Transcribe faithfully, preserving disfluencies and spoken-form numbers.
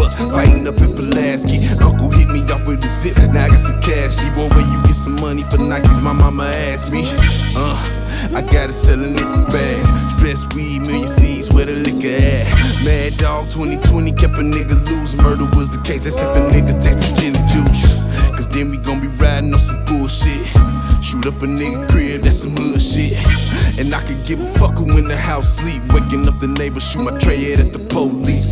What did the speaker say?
bus, fighting up in Pulaski. Uncle hit me off with a zip, now I got some cash. G-boy, where you get some money for Nikes? My mama asked me. Uh, I got it selling nickel bags. Stress weed, million seeds, where the liquor at? Mad Dog twenty twenty kept a nigga loose. Murder was the case, that's if a nigga tasted gin and juice. Cause then we gon' be riding on some bullshit. Shoot up a nigga crib, that's some hood shit. And I could give a fuck who in the house sleep. Waking up the neighbors, shoot my tray head at the police.